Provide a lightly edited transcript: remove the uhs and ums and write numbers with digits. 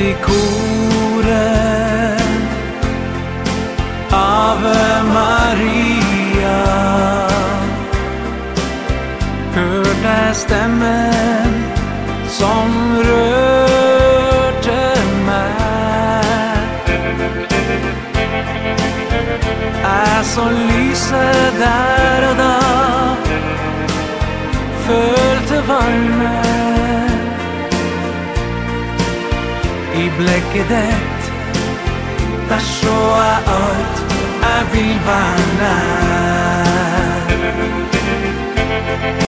i koret Ave Maria. Hørte stemmen som rørte meg. Så lyset der og da følte varme I blikket ditt. Der så alt jeg vil være nær.